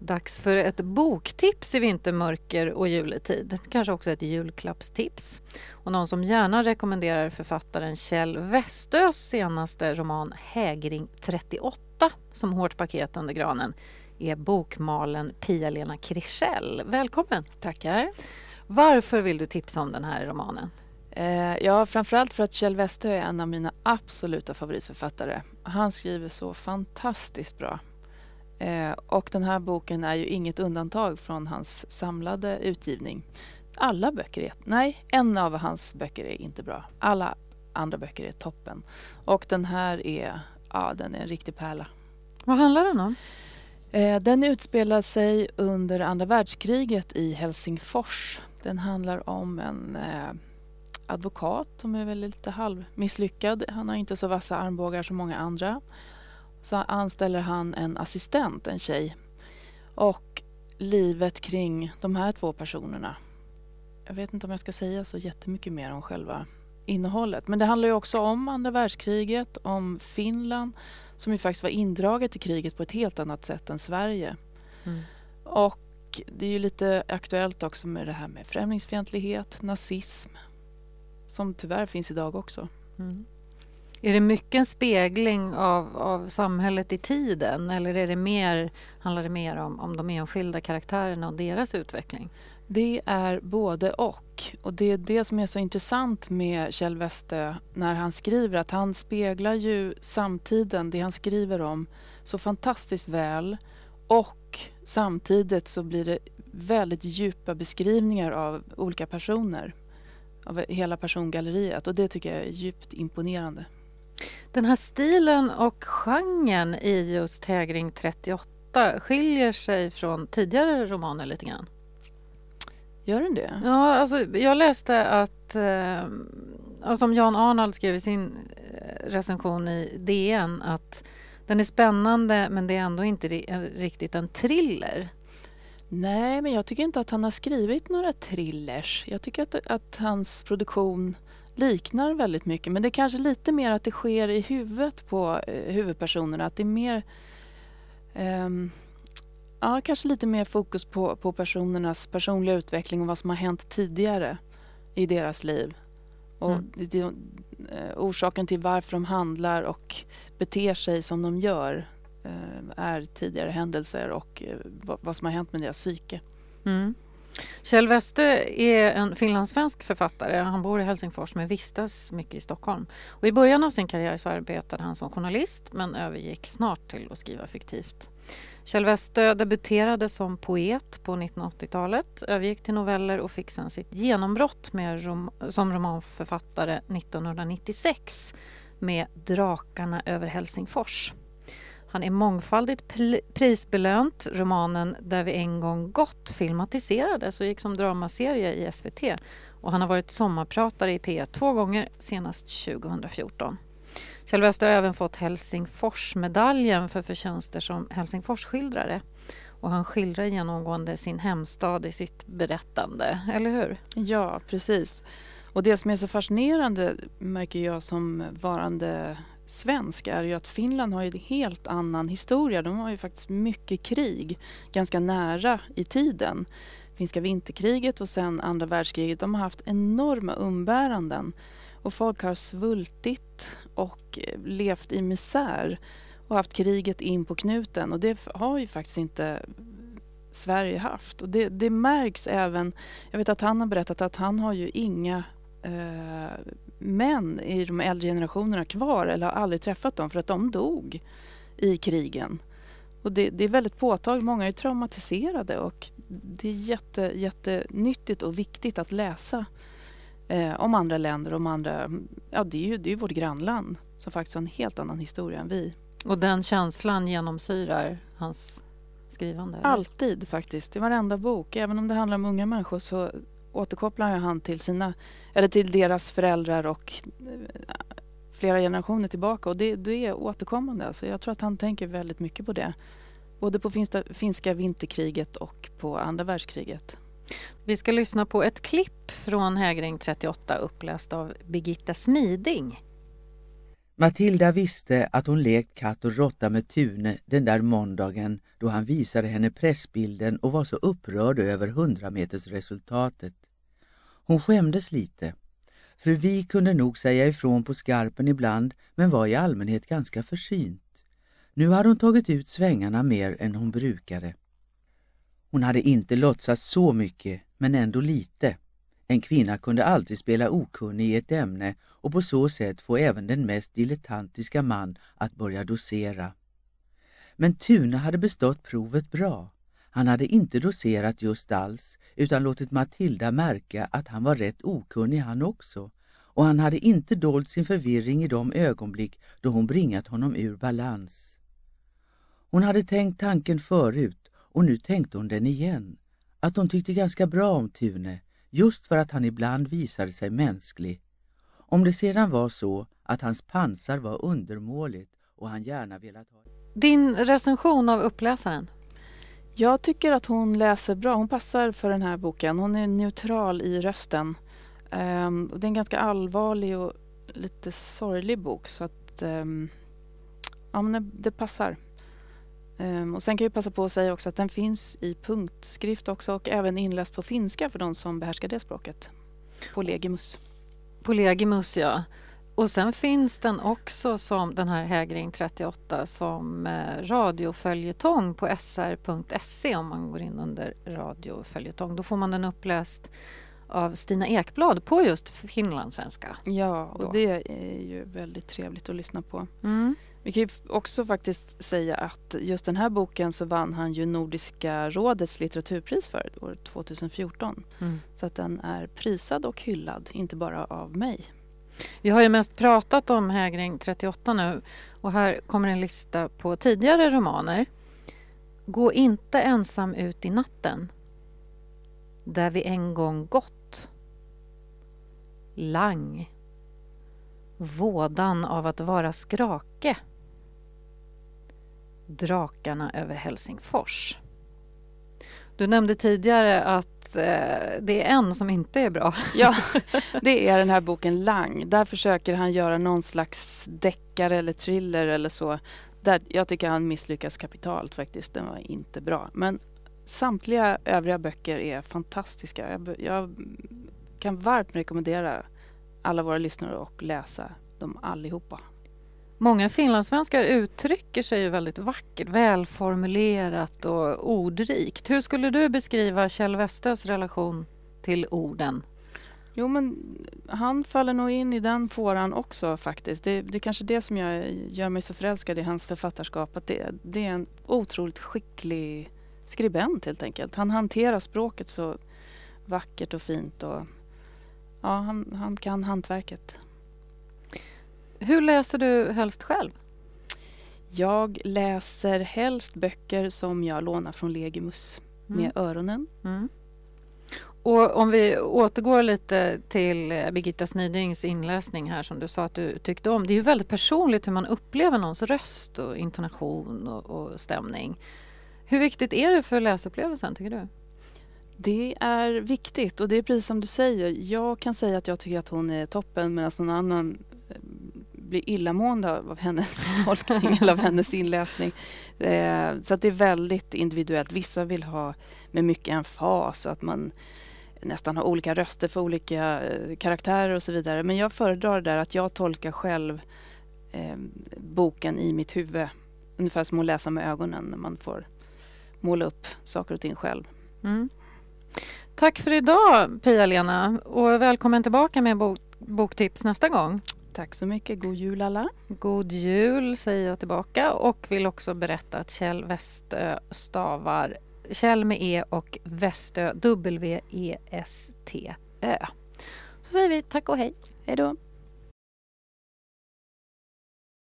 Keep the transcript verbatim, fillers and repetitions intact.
Dags för ett boktips i vintermörker och juletid. Kanske också ett julklappstips. Och någon som gärna rekommenderar författaren Kjell Westös senaste roman Hägring trettioåtta som hårt paket under granen är bokmalen Pia-Lena Krischell. Välkommen! Tackar! Varför vill du tipsa om den här romanen? Eh, ja, framförallt för att Kjell Westö är en av mina absoluta favoritförfattare. Han skriver så fantastiskt bra. Eh, och den här boken är ju inget undantag från hans samlade utgivning. Alla böcker är... Nej, en av hans böcker är inte bra. Alla andra böcker är toppen. Och den här är, ja, den är en riktig pärla. Vad handlar den om? Eh, den utspelar sig under andra världskriget i Helsingfors. Den handlar om en... Eh, advokat som är väl lite halvmisslyckad. Han har inte så vassa armbågar som många andra. Så anställer han en assistent, en tjej. Och livet kring de här två personerna. Jag vet inte om jag ska säga så jättemycket mer om själva innehållet. Men det handlar ju också om andra världskriget, om Finland som ju faktiskt var indraget i kriget på ett helt annat sätt än Sverige. Mm. Och det är ju lite aktuellt också med det här med främlingsfientlighet, nazism. Som tyvärr finns idag också. Mm. Är det mycket en spegling av, av samhället i tiden? Eller är det mer, handlar det mer om, om de enskilda karaktärerna och deras utveckling? Det är både och. Och det är det som är så intressant med Kjell Westö när han skriver. Att han speglar ju samtiden, det han skriver om, så fantastiskt väl. Och samtidigt så blir det väldigt djupa beskrivningar av olika personer. Av hela persongalleriet, och det tycker jag är djupt imponerande. Den här stilen och genren i just Hägring trettioåtta skiljer sig från tidigare romaner lite grann. Gör den det? Ja, alltså jag läste att eh, som Jan Arnold skrev i sin recension i D N att den är spännande men det är ändå inte riktigt en thriller. Nej, men jag tycker inte att han har skrivit några thrillers. Jag tycker att, att hans produktion liknar väldigt mycket. Men det är kanske lite mer att det sker i huvudet på eh, huvudpersonerna. Att det är mer... Eh, ja, kanske lite mer fokus på, på personernas personliga utveckling och vad som har hänt tidigare i deras liv. Och mm. det, det, eh, orsaken till varför de handlar och beter sig som de gör är tidigare händelser och vad som har hänt med deras psyke. Mm. Kjell Westö är en finlandssvensk författare. Han bor i Helsingfors men vistas mycket i Stockholm. Och i början av sin karriär så arbetade han som journalist men övergick snart till att skriva fiktivt. Kjell Westö debuterade som poet på nittonhundraåttiotalet, övergick till noveller och fick sedan sitt genombrott med rom- som romanförfattare nittonhundranittiosex med Drakarna över Helsingfors. Han är mångfaldigt pl- prisbelönt. Romanen Där vi en gång gått filmatiserades och gick som dramaserie i S V T. Och han har varit sommarpratare i P ett två gånger, senast tjugohundrafjorton. Kjell Westö har även fått Helsingforsmedaljen för förtjänster som Helsingforsskildrare. Och han skildrar genomgående sin hemstad i sitt berättande, eller hur? Ja, precis. Och det som är så fascinerande märker jag som varande svensk är ju att Finland har ju en helt annan historia. De har ju faktiskt mycket krig ganska nära i tiden. Finska vinterkriget och sen andra världskriget. De har haft enorma umbäranden och folk har svultit och levt i misär och haft kriget in på knuten, och det har ju faktiskt inte Sverige haft. Och det, det märks även, jag vet att han har berättat att han har ju inga eh, män i de äldre generationerna kvar eller har aldrig träffat dem för att de dog i krigen. Och det, det är väldigt påtagligt, många är traumatiserade, och det är jätte, jättenyttigt och viktigt att läsa eh, om andra länder, om andra, ja det är ju det är vårt grannland som faktiskt har en helt annan historia än vi. Och den känslan genomsyrar hans skrivande? Eller? Alltid faktiskt, i varenda bok. Även om det handlar om unga människor så återkopplar han till sina, eller till deras föräldrar och flera generationer tillbaka. Och det, det är återkommande. Så jag tror att han tänker väldigt mycket på det. Både på finska, finska vinterkriget och på andra världskriget. Vi ska lyssna på ett klipp från Hägring trettioåtta uppläst av Birgitta Smiding. Matilda visste att hon lekt katt och råtta med Tune den där måndagen då han visade henne pressbilden och var så upprörd över hundrametersresultatet. Hon skämdes lite. Fru Vi kunde nog säga ifrån på skarpen ibland, men var i allmänhet ganska försynt. Nu hade hon tagit ut svängarna mer än hon brukade. Hon hade inte låtsats så mycket, men ändå lite. En kvinna kunde alltid spela okunnig i ett ämne och på så sätt få även den mest dilettantiska man att börja dosera. Men Tune hade bestått provet bra. Han hade inte doserat just alls, utan låtit Matilda märka att han var rätt okunnig han också. Och han hade inte dolt sin förvirring i de ögonblick då hon bringat honom ur balans. Hon hade tänkt tanken förut och nu tänkte hon den igen. Att hon tyckte ganska bra om Tune, just för att han ibland visade sig mänsklig. Om det sedan var så att hans pansar var undermåligt och han gärna velat ha... Din recension av uppläsaren? Jag tycker att hon läser bra. Hon passar för den här boken. Hon är neutral i rösten. Um, det är en ganska allvarlig och lite sorglig bok. Så att um, ja, men det, det passar. Um, och sen kan jag passa på att säga också att den finns i punktskrift också. Och även inläst på finska för de som behärskar det språket. På Legimus. På Legimus, ja. Och sen finns den också som den här Hägring trettioåtta som eh, radioföljetong på s r punkt se om man går in under radioföljetong. Då får man den uppläst av Stina Ekblad på just finlandssvenska. Ja, och då. Det är ju väldigt trevligt att lyssna på. Mm. Vi kan ju också faktiskt säga att just den här boken så vann han ju Nordiska rådets litteraturpris för år tjugohundrafjorton. Mm. Så att den är prisad och hyllad, inte bara av mig. Vi har ju mest pratat om Hägring trettioåtta nu och här kommer en lista på tidigare romaner. Gå inte ensam ut i natten. Där vi en gång gått. Lang. Vådan av att vara skrake. Drakarna över Helsingfors. Du nämnde tidigare att eh, det är en som inte är bra. Ja, det är den här boken Lang. Där försöker han göra någon slags deckare eller thriller eller så. Där jag tycker han misslyckas kapitalt faktiskt. Den var inte bra. Men samtliga övriga böcker är fantastiska. Jag, jag kan varmt rekommendera alla våra lyssnare att läsa dem allihopa. Många finlandssvenskar uttrycker sig ju väldigt vackert, välformulerat och ordrikt. Hur skulle du beskriva Kjell Westös relation till orden? Jo, men han faller nog in i den fåran också faktiskt. Det, det är kanske det som jag gör mig så förälskad i hans författarskap. Att det, det är en otroligt skicklig skribent helt enkelt. Han hanterar språket så vackert och fint. Och, ja, han, han kan hantverket. Hur läser du helst själv? Jag läser helst böcker som jag lånar från Legimus med mm. öronen. Mm. Och om vi återgår lite till Birgitta Smidings inläsning här som du sa att du tyckte om. Det är ju väldigt personligt hur man upplever någons röst och intonation och, och stämning. Hur viktigt är det för läsupplevelsen tycker du? Det är viktigt och det är precis som du säger. Jag kan säga att jag tycker att hon är toppen medan någon annan blir illamående av hennes tolkning eller av hennes inläsning. Så att det är väldigt individuellt. Vissa vill ha med mycket emfas och att man nästan har olika röster för olika karaktärer och så vidare. Men jag föredrar där att jag tolkar själv eh, boken i mitt huvud. Ungefär som att läsa med ögonen när man får måla upp saker och ting själv. Mm. Tack för idag Pia-Lena och välkommen tillbaka med bok- boktips nästa gång. Tack så mycket. God jul alla. God jul säger jag tillbaka och vill också berätta att Kjell Westö stavar Kjell med E och Westö W E S T Ö. Så säger vi tack och hej. Hej då.